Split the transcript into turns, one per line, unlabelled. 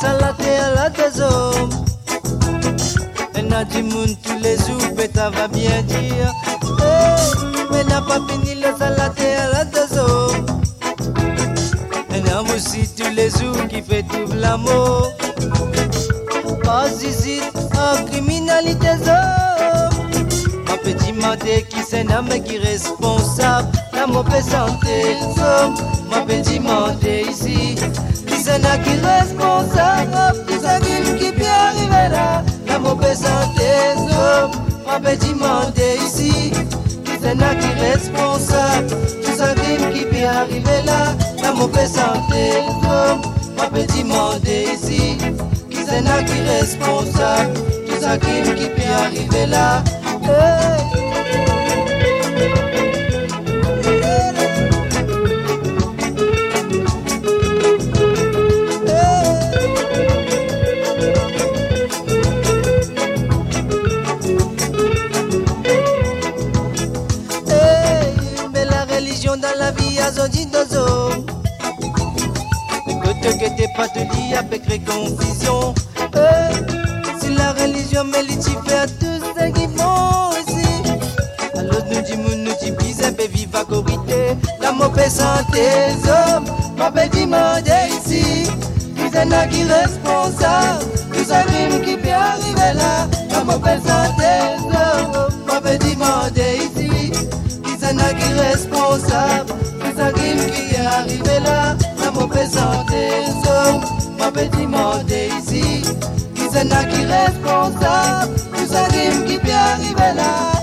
ça la terre la maison. Elle n'a du monde tous les jours, mais ça va bien dire. Mais n'a pas fini le salade à la maison. Elle a aussi tous les jours qui fait tout l'amour. Pas ici en criminalité. Ma petit mandé qui s'est nommé qui est responsable. La mauvaise santé, ma petit mandé ici. Qui s'est nommé qui est responsable. Tout ça qui peut arriver là. La mauvaise santé, ma petit mandé ici. Qui s'est nommé qui est responsable. Tout ça qui peut arriver là. La mauvaise santé, ma petit mandé ici. Qui s'est nommé qui est responsable. Tout ça qui peut arriver là. Mais la religion dans la vie a son dit dozo. Écoute que t'es pas te lié avec les confusions. Si la religion me dit faire tout ce qu'ils font ici. Alors nous dit bise et vive à corité. La mauvaise santé, ma petit monde ici. Vous êtes qui responsable. Tout ça qui peut arriver là. La mauvaise santé, ma petit monde ici. Vous êtes qui responsable. Tout ça qui est arrivé là. La mauvaise santé, ma petit monde ici. C'est là qui est responsable, tout ça qui peut arriver là.